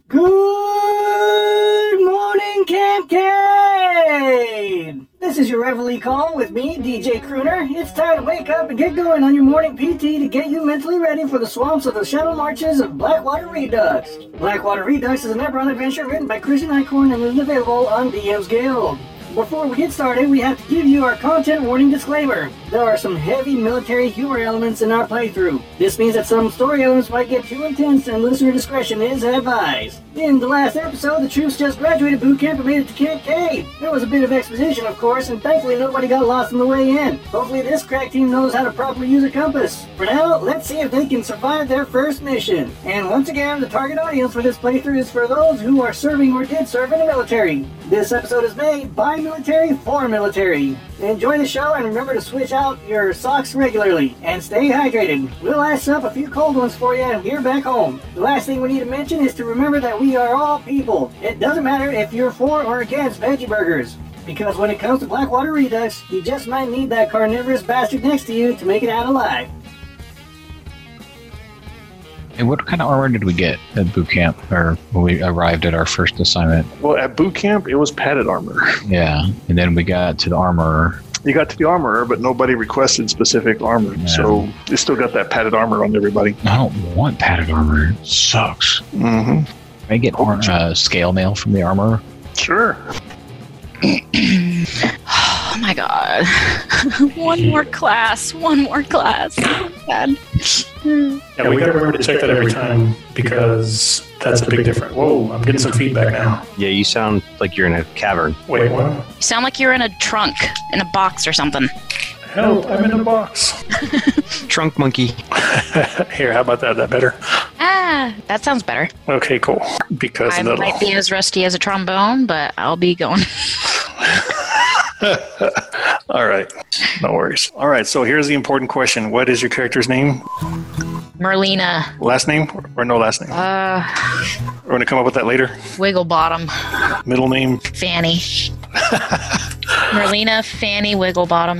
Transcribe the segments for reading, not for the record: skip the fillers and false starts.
Good morning, Camp Cade! This is your Reveille call with me, DJ Crooner. It's time to wake up and get going on your morning PT to get you mentally ready for the swamps of the shuttle marches of Blackwater Redux. Blackwater Redux is an Eberron adventure written by Christian Eichhorn and is available on DM's Guild. Before we get started, we have to give you our content warning disclaimer. There are some heavy military humor elements in our playthrough. This means that some story elements might get too intense and listener discretion is advised. In the last episode, the troops just graduated boot camp and made it to Camp Cade. There was a bit of exposition, of course, and thankfully nobody got lost on the way in. Hopefully this crack team knows how to properly use a compass. For now, let's see if they can survive their first mission. And once again, the target audience for this playthrough is for those who are serving or did serve in the military. This episode is made by military for military. Enjoy the show and remember to switch out your socks regularly and stay hydrated. We'll ice up a few cold ones for you here back home. The last thing we need to mention is to remember that we are all people. It doesn't matter if you're for or against veggie burgers, because when it comes to Blackwater Redux, you just might need that carnivorous bastard next to you to make it out alive. And what kind of armor did we get at boot camp, or when we arrived at our first assignment? Well, at boot camp, it was padded armor. Yeah, and then we got to the armor. You got to the armorer, but nobody requested specific armor. Yeah. So they still got that padded armor on everybody. I don't want padded armor. It sucks. Mm-hmm. Can I get scale mail from the armor? Sure. Oh my god. One more class. Oh, God. Yeah, we gotta remember to check that every time because that's a big difference. Whoa, I'm getting some feedback now. Yeah, you sound like you're in a cavern. Wait, what? You sound like you're in a trunk, in a box or something. Help, I'm in a box. Trunk monkey. Here, how about that? That better? That sounds better. Okay, cool. Because I might be as rusty as a trombone, but I'll be going. All right. No worries. All right. So here's the important question. What is your character's name? Merlina. Last name or no last name? We're going to come up with that later. Wigglebottom. Middle name? Fanny. Merlina Fanny Wigglebottom.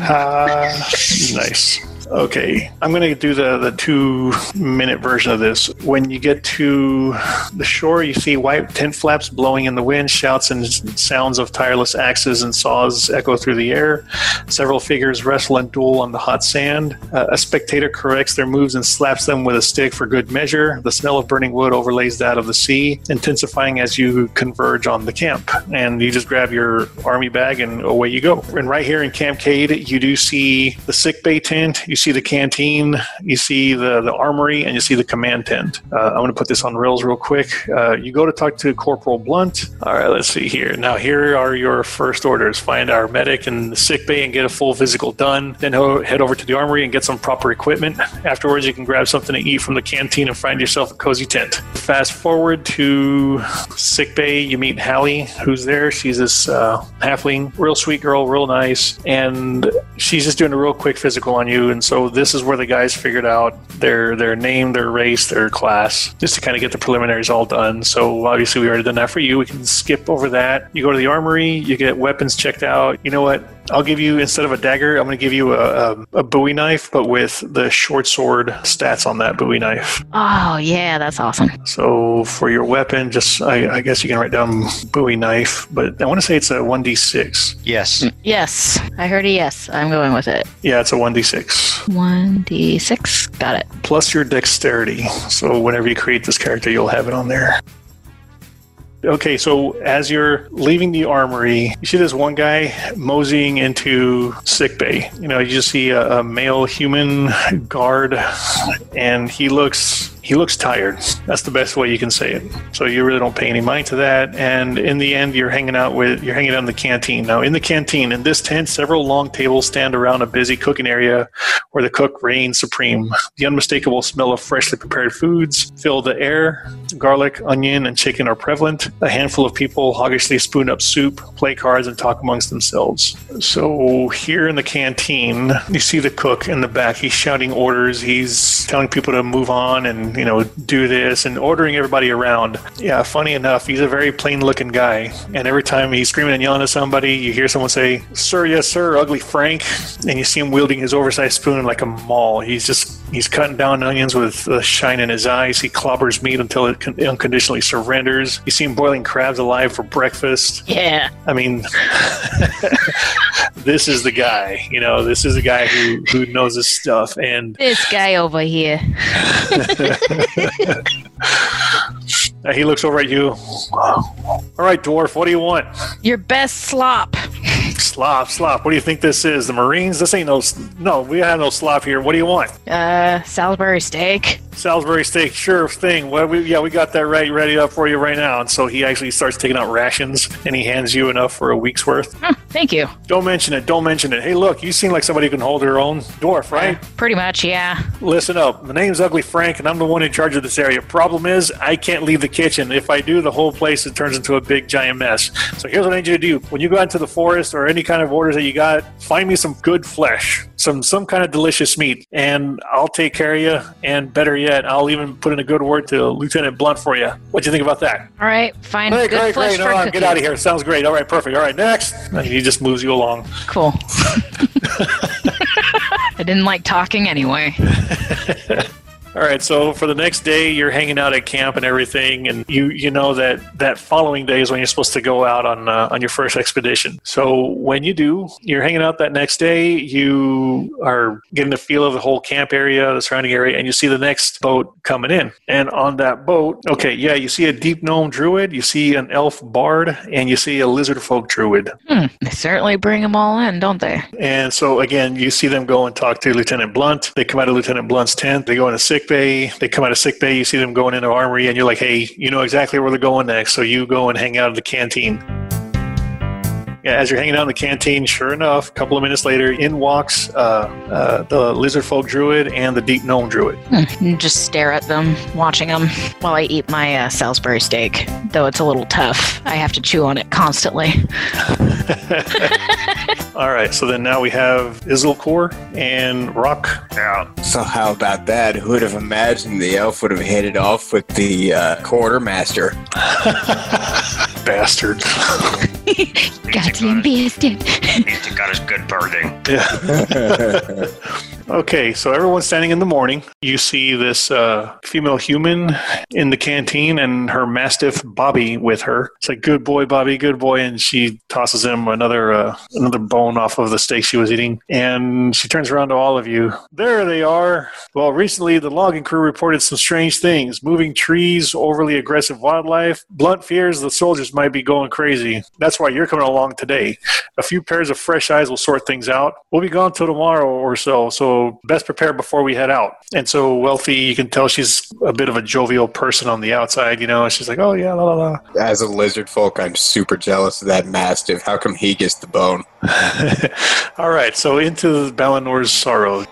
Nice. Okay, I'm going to do the 2-minute version of this. When you get to the shore, you see white tent flaps blowing in the wind, shouts and sounds of tireless axes and saws echo through the air. Several figures wrestle and duel on the hot sand. A spectator corrects their moves and slaps them with a stick for good measure. The smell of burning wood overlays that of the sea, intensifying as you converge on the camp. And you just grab your army bag and away you go. And right here in Camp Cade, you do see the sickbay tent. You see the canteen, you see the armory, and you see the command tent. I'm going to put this on rails real quick. You go to talk to Corporal Blunt. All right, let's see here. Now, here are your first orders. Find our medic in the sick bay and get a full physical done. Then head over to the armory and get some proper equipment. Afterwards, you can grab something to eat from the canteen and find yourself a cozy tent. Fast forward to sick bay. You meet Hallie, who's there. She's this halfling, real sweet girl, real nice, and she's just doing a real quick physical on you. And so this is where the guys figured out their name, their race, their class, just to kind of get the preliminaries all done. So obviously we already done that for you. We can skip over that. You go to the armory, you get weapons checked out. You know what? I'll give you, instead of a dagger, I'm going to give you a Bowie knife, but with the short sword stats on that Bowie knife. Oh, yeah, that's awesome. So for your weapon, just I guess you can write down Bowie knife, but I want to say it's a 1d6. Yes. Yes. I heard a yes. I'm going with it. Yeah, it's a 1d6. 1d6. Got it. Plus your dexterity. So whenever you create this character, you'll have it on there. Okay, so as you're leaving the armory, you see this one guy moseying into sickbay. You know, you just see a male human guard, and he looks tired. That's the best way you can say it. So you really don't pay any mind to that. And in the end, you're hanging out in the canteen. Now, in the canteen, in this tent, several long tables stand around a busy cooking area where the cook reigns supreme. The unmistakable smell of freshly prepared foods fill the air. Garlic, onion, and chicken are prevalent. A handful of people hoggishly spoon up soup, play cards, and talk amongst themselves. So here in the canteen, you see the cook in the back. He's shouting orders. He's telling people to move on and and, do this and ordering everybody around. Yeah, funny enough, he's a very plain-looking guy. And every time he's screaming and yelling at somebody, you hear someone say, "Sir, yes, sir, ugly Frank." And you see him wielding his oversized spoon like a maul. He's cutting down onions with a shine in his eyes. He clobbers meat until it unconditionally surrenders. You see him boiling crabs alive for breakfast. Yeah. I mean, this is the guy. This is the guy who knows his stuff. And This guy over here. he looks over at you. All right, dwarf, what do you want? Your best slop. Slop. What do you think this is? The Marines? This ain't no, we have no slop here. What do you want? Salisbury steak. Salisbury steak, sure thing. Well, we got that ready up for you right now. And so he actually starts taking out rations, and he hands you enough for a week's worth. Thank you. Don't mention it. Hey, look, you seem like somebody who can hold their own. Dwarf, right? Pretty much, yeah. Listen up. My name's Ugly Frank, and I'm the one in charge of this area. Problem is, I can't leave the kitchen. If I do, the whole place turns into a big, giant mess. So here's what I need you to do. When you go out into the forest or any kind of orders that you got, find me some good flesh, some kind of delicious meat, and I'll take care of you. And better yet, I'll even put in a good word to Lieutenant Blunt for you. What do you think about that? All right, fine. Great. Good flesh for Get cooking. out of here. Sounds great. All right, perfect. All right, next. And he just moves you along. Cool. I didn't like talking anyway. All right, so for the next day, you're hanging out at camp and everything, and you know that following day is when you're supposed to go out on your first expedition. So when you do, you're hanging out that next day, you are getting a feel of the whole camp area, the surrounding area, and you see the next boat coming in. And on that boat, you see a deep gnome druid, you see an elf bard, and you see a lizard folk druid. They certainly bring them all in, don't they? And so, again, you see them go and talk to Lieutenant Blunt. They come out of Lieutenant Blunt's tent. They go into sick bay. They come out of sick bay. You see them going into armory, and you're like, hey, you know exactly where they're going next. So you go and hang out at the canteen. Yeah, as you're hanging out in the canteen, sure enough, a couple of minutes later, in walks the lizard folk druid and the deep gnome druid. And just stare at them, watching them while I eat my Salisbury steak. Though it's a little tough. I have to chew on it constantly. All right, so then now we have Isilkor and Rock. Yeah. So how about that? Who would have imagined the elf would have headed off with the quartermaster? Bastard. Goddamn bastard. He's got his good birding. Yeah. Okay, so everyone's standing in the morning. You see this female human in the canteen and her mastiff Bobby with her. It's like, good boy, Bobby, good boy. And she tosses him another bone off of the steak she was eating. And she turns around to all of you. There they are. Well, recently the logging crew reported some strange things. Moving trees, overly aggressive wildlife. Blunt fears the soldiers might be going crazy. That's why you're coming along today. A few pairs of fresh eyes will sort things out. We'll be gone till tomorrow or so best prepare before we head out. And so Wealthy, you can tell she's a bit of a jovial person on the outside, She's like, oh yeah, la la la. As a lizard folk, I'm super jealous of that mastiff. How come he gets the bone? All right, so into Balinor's Sorrow.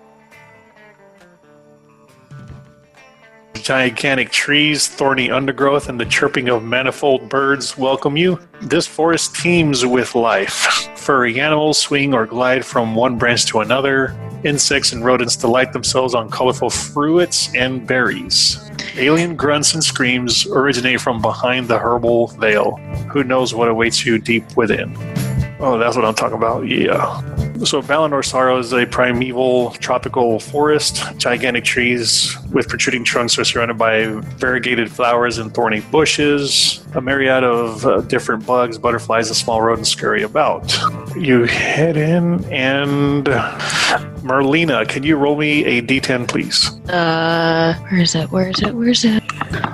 Gigantic trees, thorny undergrowth, and the chirping of manifold birds welcome you. This forest teems with life. Furry animals swing or glide from one branch to another. Insects and rodents delight themselves on colorful fruits and berries. Alien grunts and screams originate from behind the herbal veil. Who knows what awaits you deep within? Oh, that's what I'm talking about. Yeah. So Balinor's Sorrow is a primeval tropical forest. Gigantic trees with protruding trunks are surrounded by variegated flowers and thorny bushes. A myriad of different bugs, butterflies, and small rodents scurry about. You head in, and Merlina, can you roll me a d10, please? Where is it?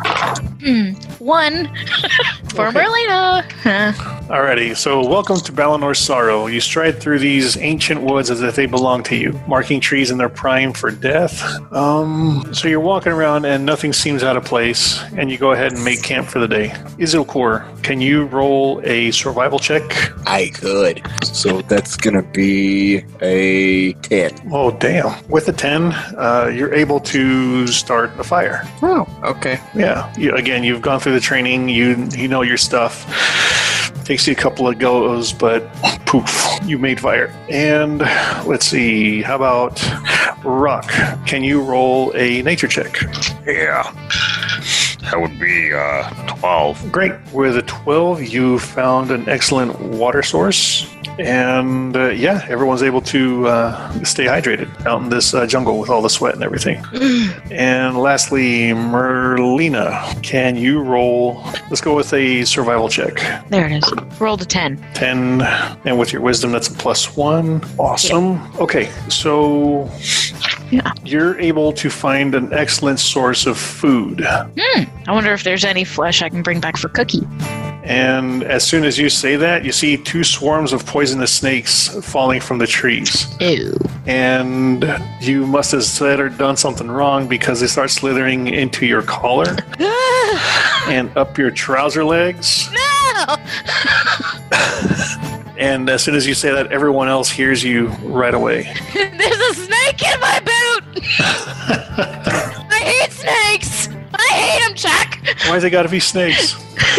1 for Okay. Merlina. Alrighty, so welcome to Balinor's Sorrow. You stride through these ancient woods as if they belong to you, marking trees in their prime for death. So you're walking around and nothing seems out of place, and you go ahead and make camp for the day. Isilkor, can you roll a survival check? I could. So that's going to be a 10. Oh, damn. With a 10, you're able to start a fire. Oh, okay. Yeah. You've gone through the training. You know your stuff. Takes you a couple of goes, but poof, you made fire. And let's see, how about Rock? Can you roll a nature check? Yeah. That would be 12. Great. With a 12, you found an excellent water source. And everyone's able to stay hydrated out in this jungle with all the sweat and everything. And lastly, Merlina, can you roll? Let's go with a survival check. There it is. Rolled a 10. 10, and with your wisdom, that's a +1. Awesome. Yeah. Okay, so you're able to find an excellent source of food. I wonder if there's any flesh I can bring back for Cookie. And as soon as you say that, you see 2 swarms of poisonous snakes falling from the trees. Ew. And you must have said or done something wrong because they start slithering into your collar and up your trouser legs. No! And as soon as you say that, everyone else hears you right away. There's a snake in my boot! I hate snakes! I hate them, Chuck! Why's it gotta be snakes?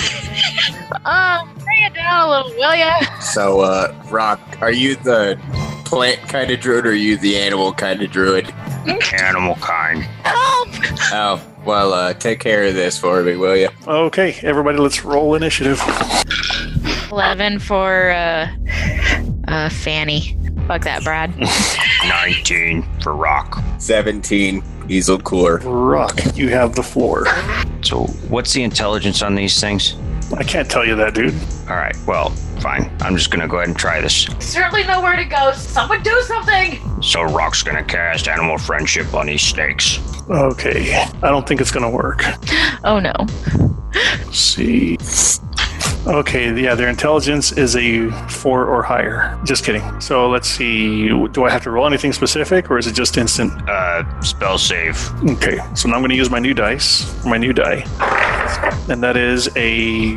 Bring it down a little, will ya? So, Rock, are you the plant kind of druid or are you the animal kind of druid? Animal kind. Help! Oh, well, take care of this for me, will you? Okay, everybody, let's roll initiative. 11 for Fanny. Fuck that, Brad. 19 for Rock. 17, Easel Cooler. Rock, you have the floor. So, what's the intelligence on these things? I can't tell you that, dude. All right, well, fine. I'm just going to go ahead and try this. Certainly know where to go. Someone do something! So Rock's gonna cast animal friendship on these snakes. Okay, I don't think it's gonna work. Oh no. Let's see. Okay, yeah, their intelligence is a 4 or higher. Just kidding. So let's see. Do I have to roll anything specific, or is it just instant? Spell save. Okay, so now I'm going to use my new die, and that is a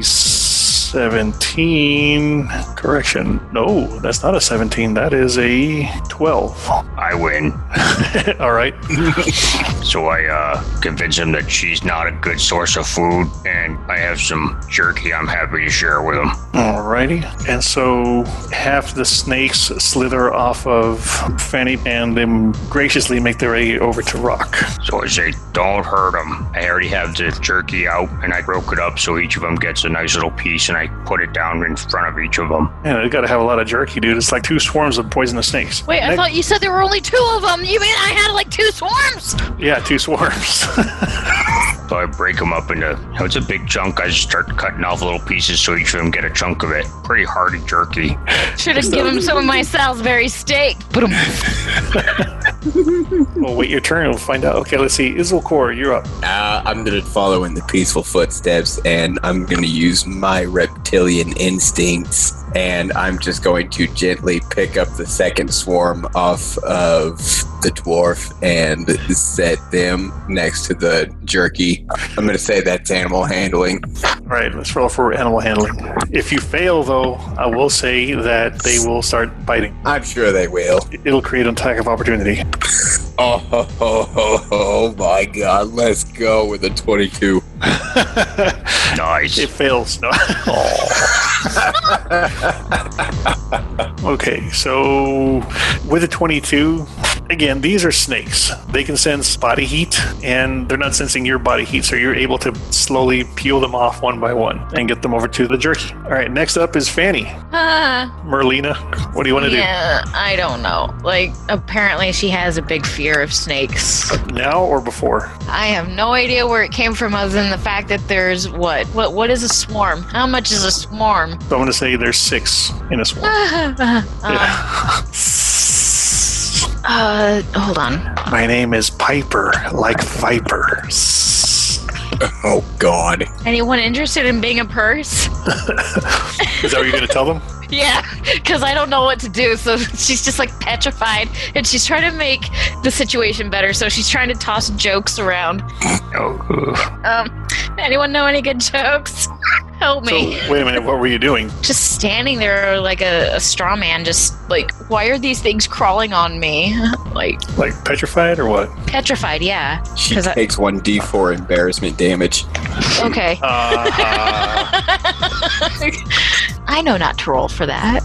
17. Correction. No, that's not a 17. That is a 12. I win. All right. So I convince him that she's not a good source of food, and I have some jerky I'm happy to share with him. Alrighty. And so half the snakes slither off of Fanny and then graciously make their way over to Rock. So I say, don't hurt them. I already have the jerky out, and I broke it up so each of them gets a nice little piece, and I put it down in front of each of them. Man, they got to have a lot of jerky, dude. It's like 2 swarms of poisonous snakes. Wait, I thought you said there were only 2 of them. You mean I had like 2 swarms? Yeah, 2 swarms. So I break them up into, it's a big chunk. I just start cutting off little pieces so each of them get a chunk of it. Pretty hearty jerky. Should have given him some of my Salisbury steak. Well, wait your turn. We'll find out. Okay, let's see. Isilcor, you're up. I'm going to follow in the peaceful footsteps, and I'm going to use my reptilian instincts, and I'm just going to gently pick up the second swarm off of the dwarf and set them next to the jerky. I'm going to say that's animal handling. All right, let's roll for animal handling. If you fail, though, I will say that they will start biting. I'm sure they will. It'll create an attack of opportunity. Oh my god, let's go with a 22. Nice. It fails. No. Okay, so with a 22, again, these are snakes. They can sense body heat, and they're not sensing your body heat, so you're able to slowly peel them off one by one and get them over to the jerky. All right, next up is Fanny. Merlina, what do you want to do? Yeah, I don't know. Like, apparently she has a big fear of snakes. Now or before? I have no idea where it came from other than the fact that there's what is a swarm? How much is a swarm? So I'm going to say there's 6 in a swarm. Hold on. My name is Piper, like Viper. Oh, God. Anyone interested in being a purse? Is that what you're going to tell them? Yeah, because I don't know what to do. So she's just like petrified, and she's trying to make the situation better. So she's trying to toss jokes around. Anyone know any good jokes? Help me. So, wait a minute, what were you doing? Just standing there like a straw man, just like, why are these things crawling on me? Like petrified or what? Petrified, yeah. She takes 1d4 embarrassment damage. Okay. I know not to roll for that.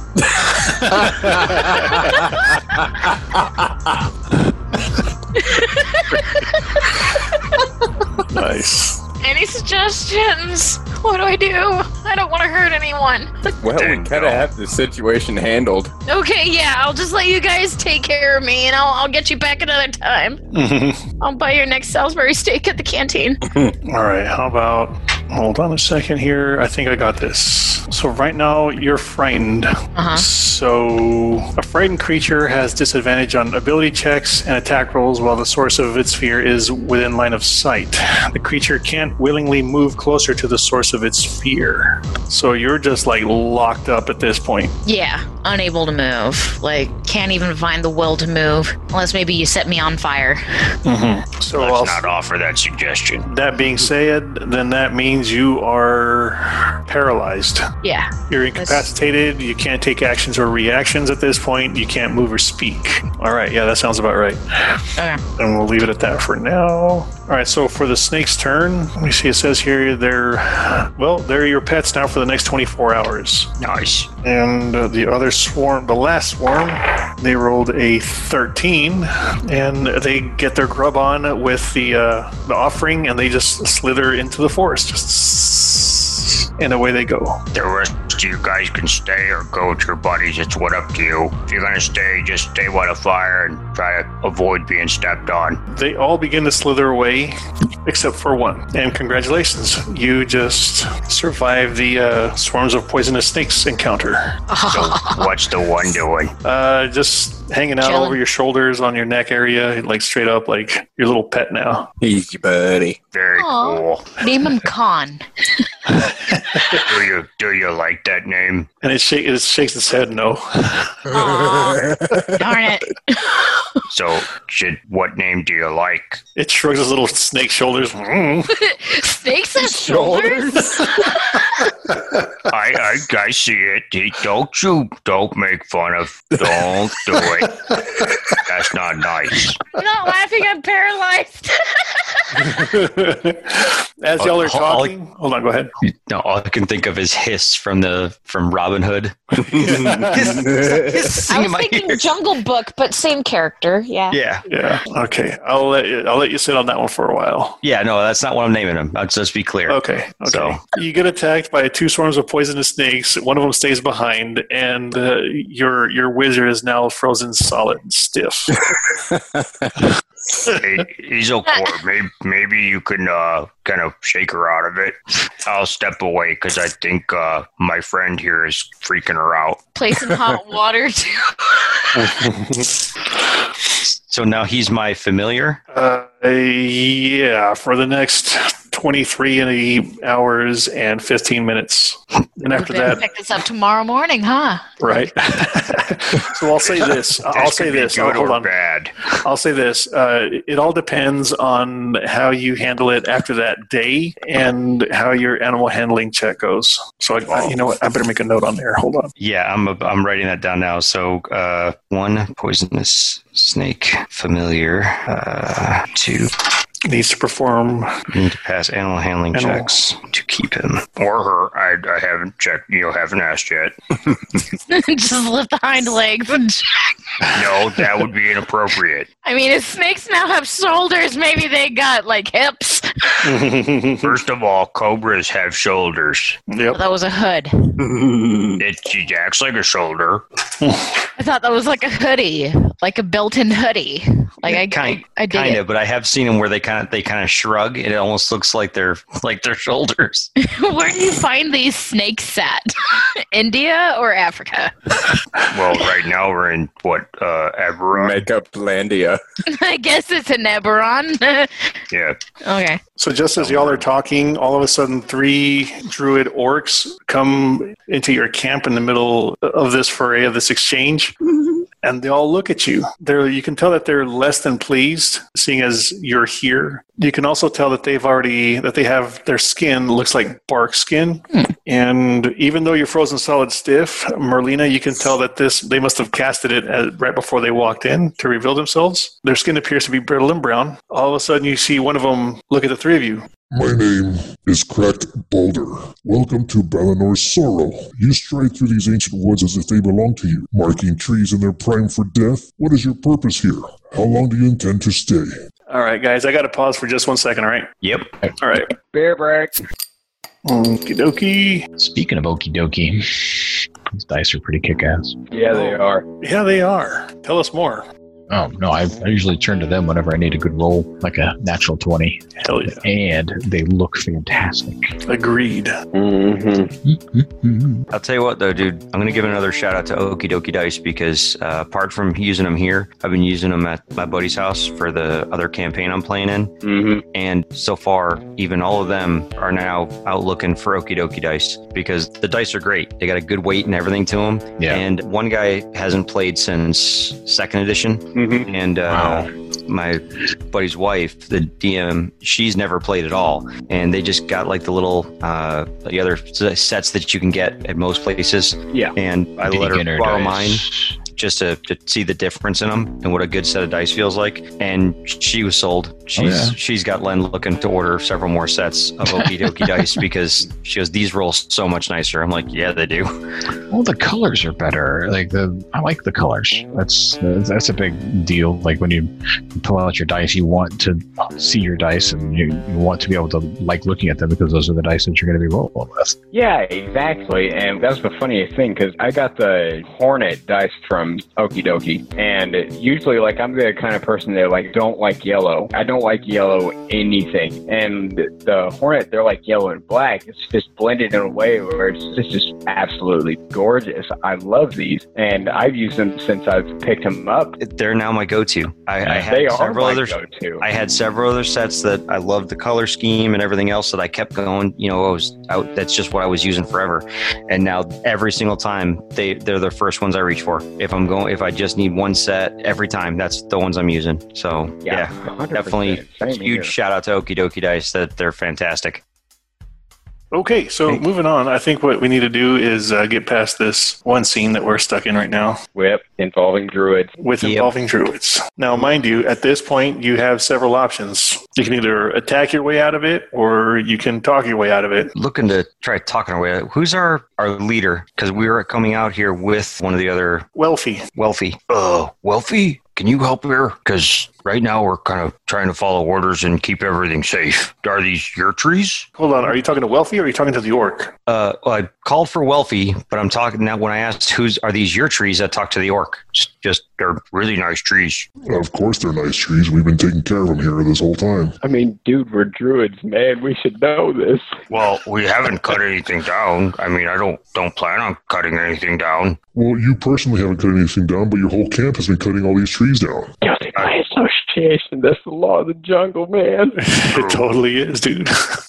Nice. Any suggestions? What do? I don't want to hurt anyone. Well, we kind of have the situation handled. Okay, yeah, I'll just let you guys take care of me, and I'll get you back another time. I'll buy your next Salisbury steak at the canteen. All right, how about... Hold on a second here. I think I got this. So right now, you're frightened. So a frightened creature has disadvantage on ability checks and attack rolls while the source of its fear is within line of sight. The creature can't willingly move closer to the source of its fear. So you're just like locked up at this point. Yeah, unable to move. Like, can't even find the will to move. Unless maybe you set me on fire. So Let's not offer that suggestion. that being said, then that means you are paralyzed. Yeah. You're incapacitated. You can't take actions or reactions at this point. You can't move or speak. All right. Yeah, that sounds about right. Okay. And we'll leave it at that for now. All right. So for the snake's turn, let me see. It says here they're your pets now for the next 24 hours. Nice. And the other swarm, the last swarm, they rolled a 13, and they get their grub on with the offering, and they just slither into the forest. And away they go. The rest of you guys can stay or go with your buddies. It's what up to you. If you're gonna stay, just stay by the fire and try to avoid being stepped on. They all begin to slither away, except for one. And congratulations, you just survived the swarms of poisonous snakes encounter. So what's the one doing? Just hanging out Chilling. over your shoulders on your neck area, like straight up, like your little pet now. Easy, buddy. Very cool. Name him Khan. Do you like that name? And it shakes its head no. Aw, darn it. So, what name do you like? It shrugs its little snake shoulders. Snakes have shoulders? I see it. Don't make fun of. Don't do it. That's not nice. I'm not laughing, I'm paralyzed. As y'all are talking, hold on, go ahead. No, all I can think of is Hiss from Robin Hood. I was thinking Jungle Book, but same character, yeah. Yeah. Okay. I'll let you sit on that one for a while. Yeah, no, that's not what I'm naming him. Let's just be clear. Okay. So you get attacked by 2 swarms of poisonous snakes. One of them stays behind, and your wizard is now frozen solid, stiff. He's okay. Maybe you can kind of shake her out of it. I'll step away because I think my friend here is freaking her out. Play some hot water too. So now he's my familiar? Yeah, for the next 23 hours and 15 minutes. And after that... Pick this up tomorrow morning, huh? Right. So I'll say this. Hold on. Bad. I'll say this. It all depends on how you handle it after that day and how your animal handling check goes. So, you know what? I better make a note on there. Hold on. Yeah, I'm writing that down now. So 1 poisonous snake familiar, 2 needs to perform. Need to pass animal handling checks to keep him. Or her. I haven't checked. Haven't asked yet. Just lift the hind legs and check. No, that would be inappropriate. I mean, if snakes now have shoulders, maybe they got, like, hips. First of all, cobras have shoulders. Yep. That was a hood. She acts like a shoulder. I thought that was like a hoodie, like a built-in hoodie. Like I did kind it. of, but I have seen them where they kind of shrug, and it almost looks like their shoulders. Where do you find these snakes at? India or Africa? Well, right now we're in Eberron. Makeuplandia. I guess it's in Eberron. Yeah. Okay. So just as y'all are talking, all of a sudden 3 druid orcs come into your camp in the middle of this foray, of this exchange. And they all look at you. You can tell that they're less than pleased, seeing as you're here. You can also tell that they have their skin looks like bark skin. And even though you're frozen solid stiff, Merlina, you can tell that they must have casted it right before they walked in to reveal themselves. Their skin appears to be brittle and brown. All of a sudden, you see one of them look at the 3 of you. My name is Cracked Boulder. Welcome to Balinor's Sorrow. You stride through these ancient woods as if they belong to you, marking trees in their prime for death. What is your purpose here? How long do you intend to stay? All right, guys, I got to pause for just 1 second, all right? Yep. All right. Bear break. Okie dokie. Speaking of okie dokie, these dice are pretty kick-ass. Yeah, they are. Yeah, they are. Tell us more. Oh, no, I usually turn to them whenever I need a good roll, like a natural 20. Hell yeah. And they look fantastic. Agreed. I'll tell you what, though, dude. I'm going to give another shout out to Okie Dokie Dice because apart from using them here, I've been using them at my buddy's house for the other campaign I'm playing in. Mm-hmm. And so far, even all of them are now out looking for Okie Dokie Dice because the dice are great. They got a good weight and everything to them. Yeah. And one guy hasn't played since 2nd edition. Mm-hmm. And my buddy's wife, the DM, she's never played at all. And they just got like the little, the other sets that you can get at most places. Yeah. And I Did let he her get her borrow dice? mine just to see the difference in them and what a good set of dice feels like. And she was sold. She's got Len looking to order several more sets of Okie Dokie Dice because she goes, these roll so much nicer. I'm like, yeah, they do. Well, the colors are better. I like the colors. That's a big deal. Like when you pull out your dice, you want to see your dice and you want to be able to like looking at them because those are the dice that you're going to be rolling with. Yeah, exactly. And that's the funniest thing because I got the Hornet dice from Okie Dokie, and usually, like, I'm the kind of person that like don't like yellow. I don't like yellow anything, and the Hornet, they're like yellow and black. It's just blended in a way where it's just absolutely gorgeous. I love these, and I've used them since I've picked them up. They're now my go-to. I had several other sets that I loved the color scheme and everything else that I kept going. You know, that's just what I was using forever. And now every single time they're the first ones I reach for. If I just need one set every time, that's the ones I'm using. So yeah, definitely huge shout out to Okie Dokie Dice. That they're fantastic. Okay, so moving on, I think what we need to do is get past this one scene that we're stuck in right now. Involving druids. Involving druids. Now, mind you, at this point, you have several options. You can either attack your way out of it, or you can talk your way out of it. Looking to try talking our way out. Who's our leader? Because we were coming out here with one of the other... Welfie. Welfie? Can you help here? Because right now we're kind of trying to follow orders and keep everything safe. Are these your trees? Hold on. Are you talking to Welfie or are you talking to the orc? Well, I called for Welfie, but I'm talking now when I asked are these your trees, I talked to the orc. Just they're really nice trees. Of course they're nice trees. We've been taking care of them here this whole time. I mean, dude, we're druids, man. We should know this. Well, we haven't cut anything down. I mean, I don't plan on cutting anything down. Well, you personally haven't cut anything down, but your whole camp has been cutting all these trees down. Guilty by association. That's the law of the jungle, man. It totally is, dude.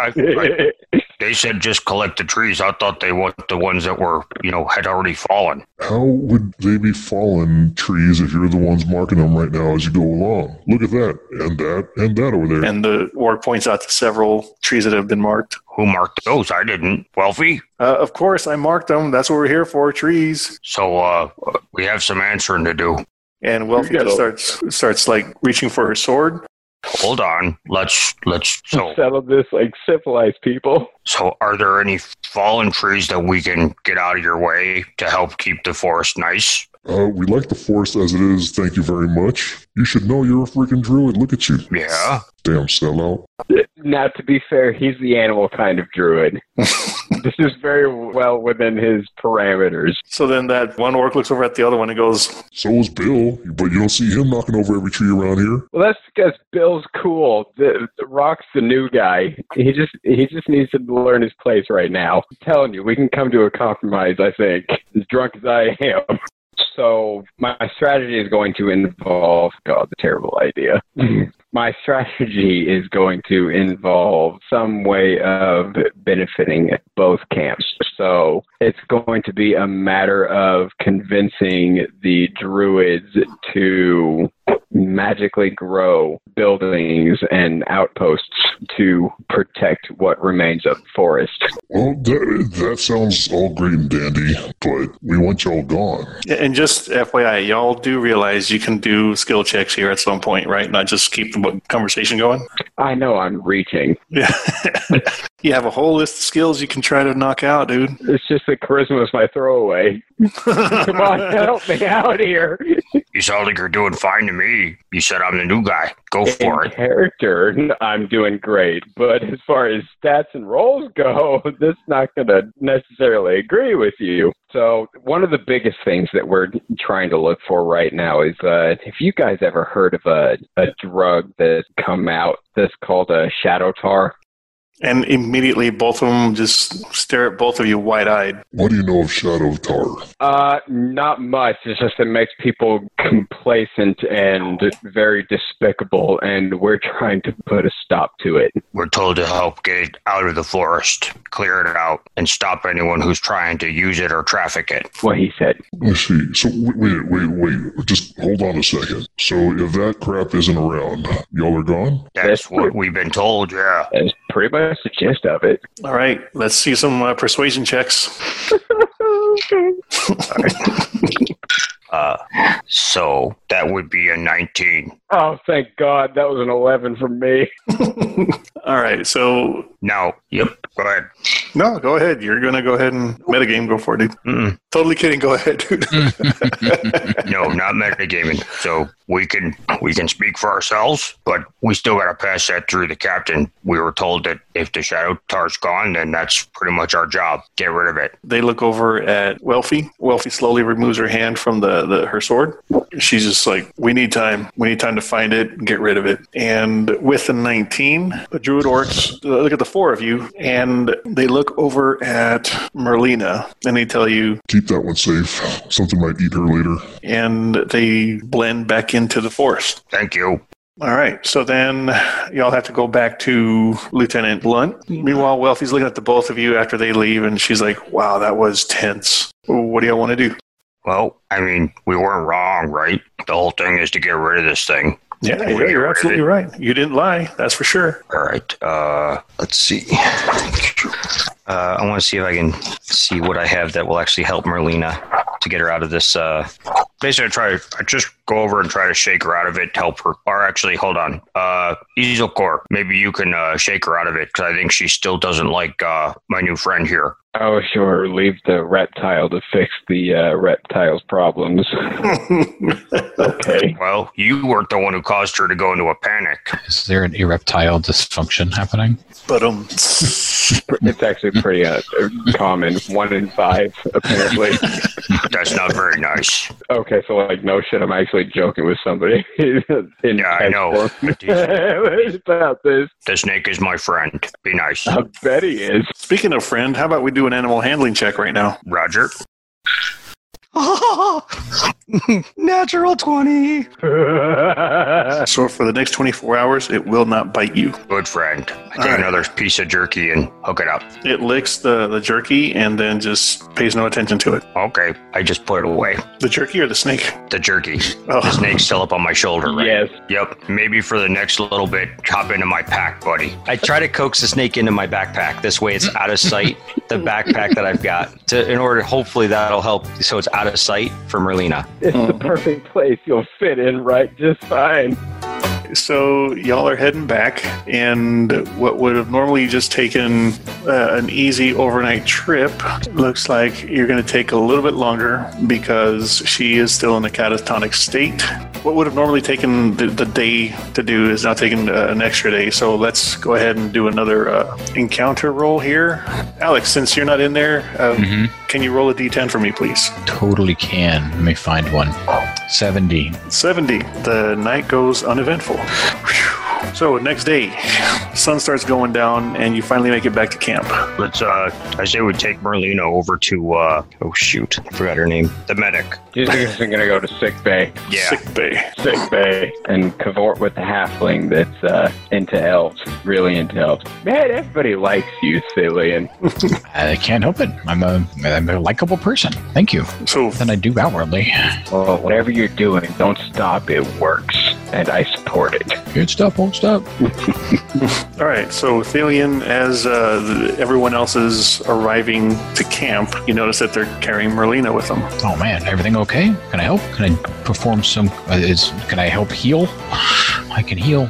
They said just collect the trees. I thought they want the ones that were, had already fallen. How would they be fallen trees if you're the ones marking them right now as you go along? Look at that, and that over there. And the orc points out to several trees that have been marked. Who marked those? I didn't. Welfie? Of course, I marked them. That's what we're here for, trees. So, we have some answering to do. And Welfie just starts like reaching for her sword. Hold on. Let's settle this like civilized people. So are there any fallen trees that we can get out of your way to help keep the forest nice? We like the forest as it is, thank you very much. You should know you're a freaking druid, look at you. Yeah. Damn sellout. Now, to be fair, he's the animal kind of druid. This is very well within his parameters. So then that one orc looks over at the other one and goes, So is Bill, but you don't see him knocking over every tree around here. Well, that's because Bill's cool. The Rock's the new guy. He just needs to learn his place right now. I'm telling you, we can come to a compromise, I think, as drunk as I am. So my strategy is going to involve, God, the terrible idea. My strategy is going to involve some way of benefiting both camps. So it's going to be a matter of convincing the druids to magically grow buildings and outposts to protect what remains of the forest. Well, that sounds all great and dandy, but we want y'all gone. Yeah, and just FYI, y'all do realize you can do skill checks here at some point, right? Not just keep the conversation going? I know I'm reaching. Yeah. You have a whole list of skills you can try to knock out, dude. It's just that charisma is my throwaway. Come on, help me out here. You sound like you're doing fine to me. You said I'm the new guy. Go for it. Character, I'm doing great. But as far as stats and rolls go, this is not going to necessarily agree with you. So one of the biggest things that we're trying to look for right now is, have you guys ever heard of a drug that's come out that's called a Shadow Tar? And immediately both of them just stare at both of you wide-eyed. What do you know of Shadow Tar? Not much. It's just it makes people complacent and very despicable, and we're trying to put a stop to it. We're told to help get it out of the forest, clear it out, and stop anyone who's trying to use it or traffic it. What he said. I see. So wait. Just hold on a second. So if that crap isn't around, y'all are gone? That's what we've been told, yeah. That's pretty much the gist of it. All right, let's see some persuasion checks. So that would be a 19. Oh, thank God. That was an 11 from me. All right, so... No. Yep. Go ahead. No, go ahead. You're going to go ahead and metagame. Go for it, dude. Mm-mm. Totally kidding. Go ahead, dude. No, not metagaming. So we can speak for ourselves, but we still got to pass that through the captain. We were told that if the Shadow Tar's gone, then that's pretty much our job. Get rid of it. They look over at Welfie. Welfie slowly removes her hand from her sword. She's just like, we need time. We need time to find it and get rid of it. And with the 19, the Druid Orcs look at the four of you, and they look over at Merlina, and they tell you, keep that one safe. Something might eat her later. And they blend back into the forest. Thank you. All right, so then y'all have to go back to Lieutenant Blunt. Meanwhile, Welfie's looking at the both of you after they leave, and she's like, wow, that was tense. What do y'all want to do? Well, I mean, we weren't wrong, right? The whole thing is to get rid of this thing. Yeah, you're absolutely right. You didn't lie, that's for sure. All right, let's see. I want to see if I can see what I have that will actually help Merlina to get her out of this. Basically, I just go over and try to shake her out of it, help her. Or actually, hold on. Ezelcor, maybe you can shake her out of it, because I think she still doesn't like my new friend here. Oh, sure. Leave the reptile to fix the reptile's problems. Okay. Well, you weren't the one who caused her to go into a panic. Is there an erectile dysfunction happening? But it's actually pretty common. 1 in 5, apparently. That's not very nice. Okay, so no shit, I'm actually joking with somebody. Yeah, I know. What about this? The snake is my friend. Be nice. I bet he is. Speaking of friend, how about we do an animal handling check right now? Roger. Natural 20. So for the next 24 hours, it will not bite you. Good friend. I take another piece of jerky and hook it up. It licks the jerky and then just pays no attention to it. Okay. I just put it away. The jerky or the snake? The jerky. Oh. The snake's still up on my shoulder, right? Yes. Yep. Maybe for the next little bit, hop into my pack, buddy. I try to coax the snake into my backpack. This way it's out of sight, the backpack that I've got, in order, hopefully that'll help so it's out of sight for Merlina. It's the perfect place. You'll fit in right just fine. So y'all are heading back, and what would have normally just taken an easy overnight trip looks like you're going to take a little bit longer because she is still in a catatonic state. What would have normally taken the day to do is now taking an extra day. So let's go ahead and do another encounter roll here. Alex, since you're not in there, can you roll a d10 for me, please? Totally can. Let me find one. 70. 70. The night goes uneventful. So next day, sun starts going down, and you finally make it back to camp. Let's, I say we take Merlina over to, I forgot her name. The medic. She's going to go to sick bay. Yeah. Sick bay. And cavort with the halfling that's into elves. Really into elves. Man, everybody likes you, Cillian. I can't help it. I'm a likable person. Thank you. So than I do outwardly. Well, whatever you're doing, don't stop. It works. And I support it. Good stuff, won't stop. All right, so Thalian, as everyone else is arriving to camp, you notice that they're carrying Merlina with them. Oh man, everything okay? Can I help? Can I perform some? Can I help heal? I can heal.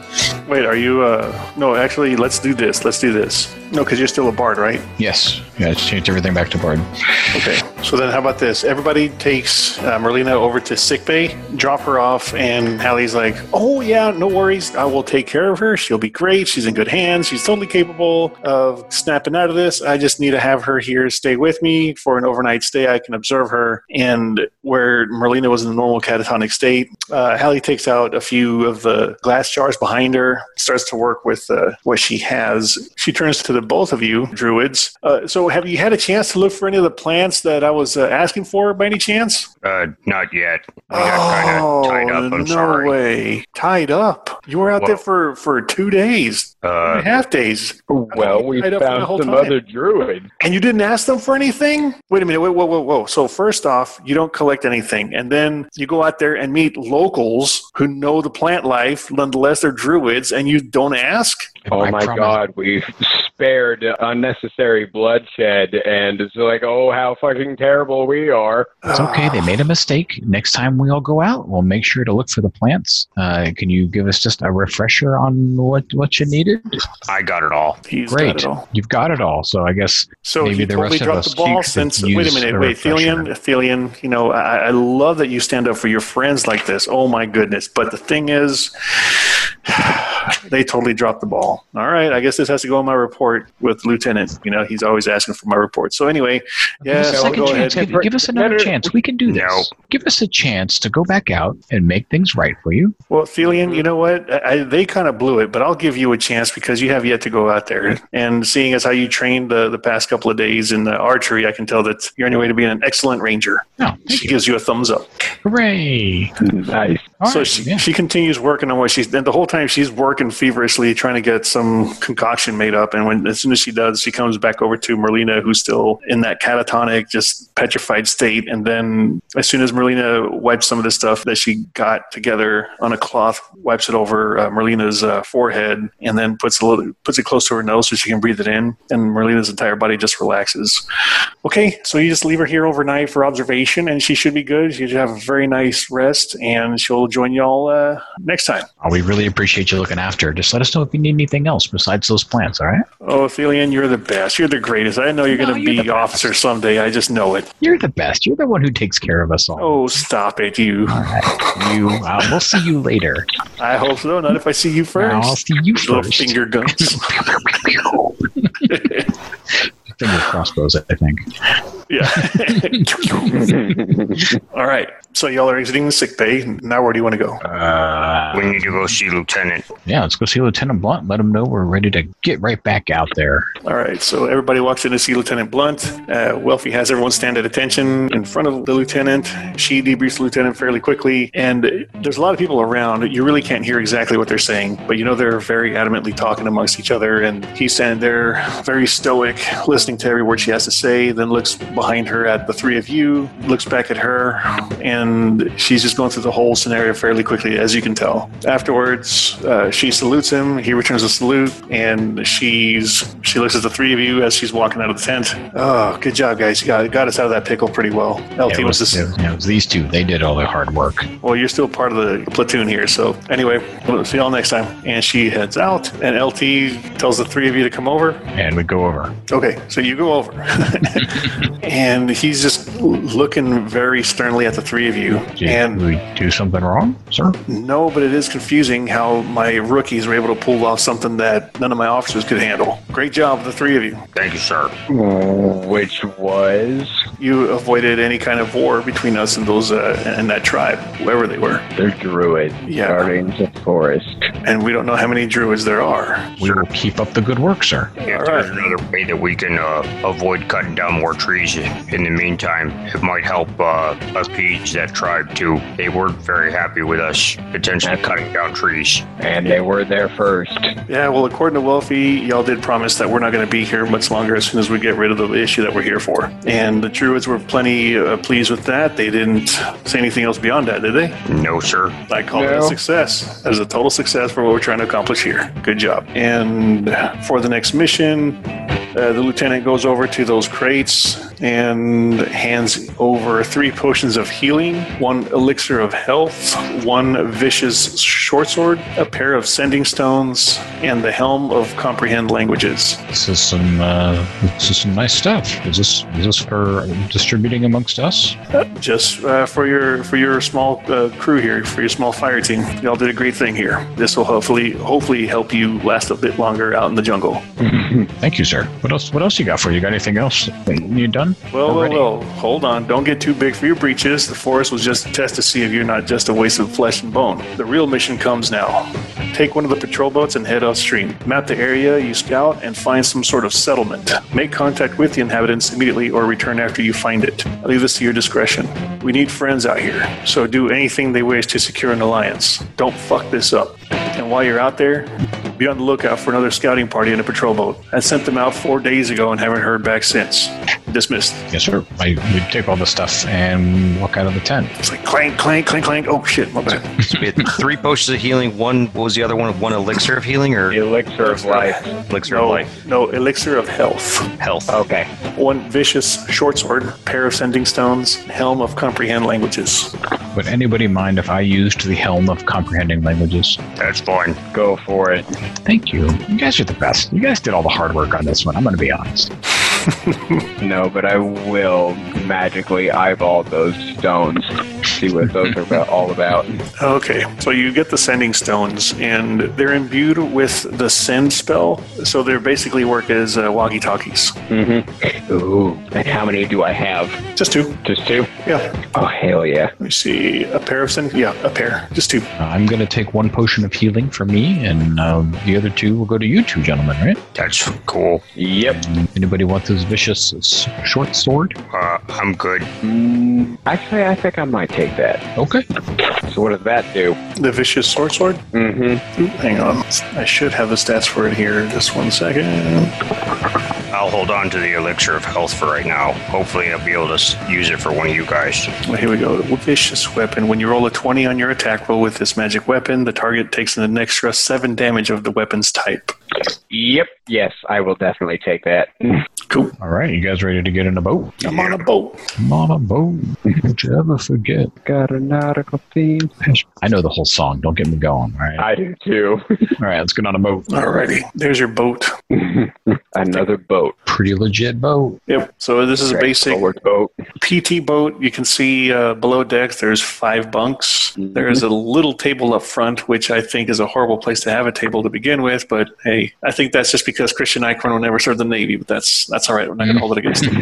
Wait, are you? No, actually, let's do this. No, because you're still a bard, right? Yes. Yeah, let's change everything back to bard. Okay. So then how about this? Everybody takes Merlina over to sickbay, drop her off, and Hallie's like, oh, yeah, no worries. I will take care of her. She'll be great. She's in good hands. She's totally capable of snapping out of this. I just need to have her here stay with me for an overnight stay. I can observe her. And where Merlina was in a normal catatonic state, Hallie takes out a few of the glass jars behind her, starts to work with what she has. She turns to the both of you, druids. So have you had a chance to look for any of the plants that I was asking for by any chance? Not yet. I got kind of tied up. I'm sorry. No way. Tied up? You were out there for 2 days. 2.5 days. Well, we found some other druids. And you didn't ask them for anything? Wait a minute. Whoa. So first off, you don't collect anything. And then you go out there and meet locals who know the plant life. Nonetheless, they're druids, and you don't ask? Oh my God, we've spared unnecessary bloodshed, and it's like, oh, how fucking terrible we are. It's okay. They made a mistake. Next time we all go out, we'll make sure to look for the plants. Can you give us just a refresher on what you needed? I got it all. Great. You've got it all. So I guess maybe the rest of us the ball since. Wait a minute. Wait, Thelian, you know, I love that you stand up for your friends like this. Oh my goodness. But the thing is, they totally dropped the ball. All right, I guess this has to go on my report with Lieutenant. You know, he's always asking for my report. So anyway, yeah, second chance. Give us another chance. We can do this. No. Give us a chance to go back out and make things right for you. Well, Thelian, you know what? They kind of blew it, but I'll give you a chance because you have yet to go out there. And seeing as how you trained the past couple of days in the archery, I can tell that you're on your way to being an excellent ranger. Oh, she gives you a thumbs up. Hooray! Nice. So she continues working on what she's. And the whole time she's working feverishly trying to get some concoction made up. And as soon as she does, she comes back over to Merlina, who's still in that catatonic, just petrified state. And then as soon as Merlina wipes some of the stuff that she got together on a cloth, wipes it over Merlina's forehead, and then puts it close to her nose so she can breathe it in. And Merlina's entire body just relaxes. Okay, so you just leave her here overnight for observation, and she should be good. She should have a very nice rest, and she'll join y'all next time. We really appreciate you looking after her. Just let us know if you need anything else besides those plants, all right? Oh, Thelian, you're the best. You're the greatest. I know you're going to be officer someday. I just know it. You're the best. You're the one who takes care of us all. Oh, stop it, you. All right. We'll see you later. I hope so. Not if I see you first. I'll see you first. Little finger guns. Finger crossbows, I think. Yeah. All right. So y'all are exiting the sick bay. Now where do you want to go? We need to go see Lieutenant. Yeah, let's go see Lieutenant Blunt. Let him know we're ready to get right back out there. All right. So everybody walks in to see Lieutenant Blunt. Welfie has everyone stand at attention in front of the lieutenant. She debriefs the lieutenant fairly quickly. And there's a lot of people around. You really can't hear exactly what they're saying, but you know they're very adamantly talking amongst each other. And he's standing there very stoic, listening to every word she has to say, then looks behind her at the three of you, looks back at her, and she's just going through the whole scenario fairly quickly, as you can tell. Afterwards, she salutes him, he returns the salute, and she looks at the three of you as she's walking out of the tent. Oh, good job, guys. You got us out of that pickle pretty well. LT it was these two. They did all the hard work. Well, you're still part of the platoon here, so anyway, we'll see y'all next time. And she heads out, and LT tells the three of you to come over. And we go over. Okay, so you go over. And he's just looking very sternly at the three of you. Did we do something wrong, sir? No, but it is confusing how my rookies were able to pull off something that none of my officers could handle. Great job, the three of you. Thank you, sir. Which was? You avoided any kind of war between us and those and that tribe, whoever they were. They're druids, guardians of the forest. And we don't know how many druids there are. We will keep up the good work, sir. If there's another way that we can avoid cutting down more trees in the meantime, it might help appease that tribe too. They weren't very happy with us potentially cutting down trees. And they were there first. Yeah, well, according to Welfie, y'all did promise that we're not going to be here much longer as soon as we get rid of the issue that we're here for. And the druids were plenty pleased with that. They didn't say anything else beyond that, did they? No, sir. I call it a success. That is a total success for what we're trying to accomplish here. Good job. And for the next mission, The lieutenant goes over to those crates and hands over 3 potions of healing, 1 elixir of health, 1 vicious short sword, a pair of sending stones, and the helm of comprehend languages. This is some nice stuff. Is this for distributing amongst us? Just for your small crew here, for your small fire team. Y'all did a great thing here. This will hopefully help you last a bit longer out in the jungle. Thank you, sir. What else you got for you? Got anything else you done? Well, hold on. Don't get too big for your breeches. The forest was just a test to see if you're not just a waste of flesh and bone. The real mission comes now. Take one of the patrol boats and head upstream. Map the area you scout and find some sort of settlement. Make contact with the inhabitants immediately or return after you find it. I'll leave this to your discretion. We need friends out here, so do anything they wish to secure an alliance. Don't fuck this up. And while you're out there, be on the lookout for another scouting party in a patrol boat. I sent them out 4 days ago and haven't heard back since. Dismissed. Yes, sir. We take all the stuff and walk out of the tent. It's like clank, clank, clank, clank. Oh, shit, my bad. So we had 3 potions of healing. What was the other one? 1 elixir of healing? Or elixir of life. Elixir of life. No, elixir of health. Health. Okay. 1 vicious short sword, pair of sending stones, helm of comprehend languages. Would anybody mind if I used the helm of comprehending languages? That's fine. Go for it. Thank you. You guys are the best. You guys did all the hard work on this one. I'm going to be honest. No, but I will magically eyeball those stones. See what those are all about. Okay, so you get the sending stones, and they're imbued with the send spell, so they basically work as walkie-talkies. Mm-hmm. Ooh, and how many do I have? Just 2. Just 2? Yeah. Oh, hell yeah. Let me see, a pair of send? Yeah, a pair. Just 2. I'm going to take 1 potion of healing for me, and the other 2 will go to you 2 gentlemen, right? That's cool. Yep. Anybody want this vicious short sword? I'm good. Actually, I think I might take that. Okay. So what does that do? The vicious sword? Mm-hmm. Hang on. I should have the stats for it here. Just 1 second. I'll hold on to the elixir of health for right now. Hopefully I'll be able to use it for one of you guys. Well, here we go. Vicious weapon. When you roll a 20 on your attack roll with this magic weapon, the target takes an extra 7 damage of the weapon's type. Yep. Yes, I will definitely take that. Cool. All right, you guys ready to get in a boat? I'm on a boat. I'm on a boat. Don't you ever forget. Got a nautical theme. I know the whole song. Don't get me going, all right? I do too. All right, let's get on a boat. Alrighty. There's your boat. Another boat. Pretty legit boat. Yep. So this is a basic boat. PT boat. You can see below decks there's 5 bunks. Mm-hmm. There's a little table up front, which I think is a horrible place to have a table to begin with. But hey, I think that's just because Christian Eichhorn will never serve the Navy. But that's all right. We're not going to hold it against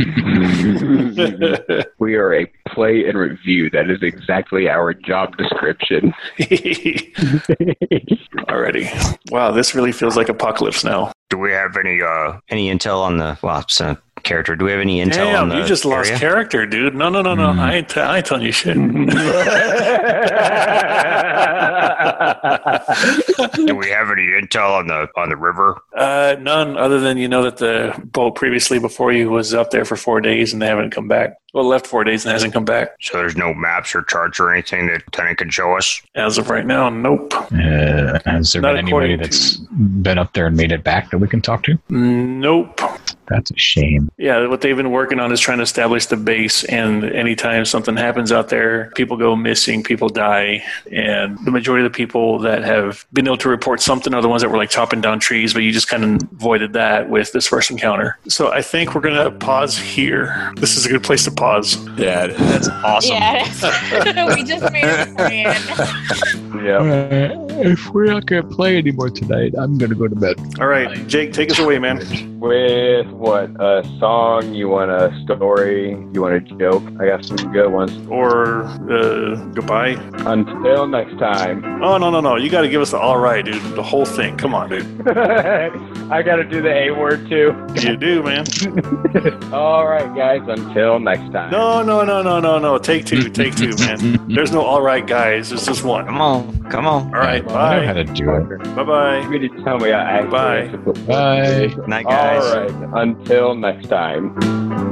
him. We are a play and review. That is exactly our job description. Alrighty. Wow, this really feels like Apocalypse now. Do we have any intel on the character? Do we have any intel on the you just lost area? Character, dude. No. I ain't telling you shit. Do we have any intel on the river? None, other than you know that the boat previously before you was up there for 4 days and they haven't come back. Well, left 4 days and hasn't come back. So there's no maps or charts or anything that Lieutenant can show us? As of right now, nope. Has there been anybody that's been up there and made it back that we can talk to? Nope. That's a shame. Yeah, what they've been working on is trying to establish the base, and anytime something happens out there, people go missing, people die, and the majority of the people that have been able to report something are the ones that were like chopping down trees, but you just kind of avoided that with this first encounter. So I think we're going to pause here. This is a good place to pause. Yeah, that's awesome. Yeah, we just made a plan. Yeah. If we're not going to play anymore tonight, I'm going to go to bed. All right, Jake, take us away, man. With what? A song? You want a story? You want a joke? I got some good ones. Or goodbye? Until next time. Oh, no. You got to give us the all right, dude. The whole thing. Come on, dude. I got to do the A word, too. You do, man. All right, guys. Until next time. No. Take two, man. There's no all right, guys. There's just one. Come on. All right, I bye. know how to do it. Bye-bye. You need to tell me I Bye. Bye. Good night, guys. All right. Until next time.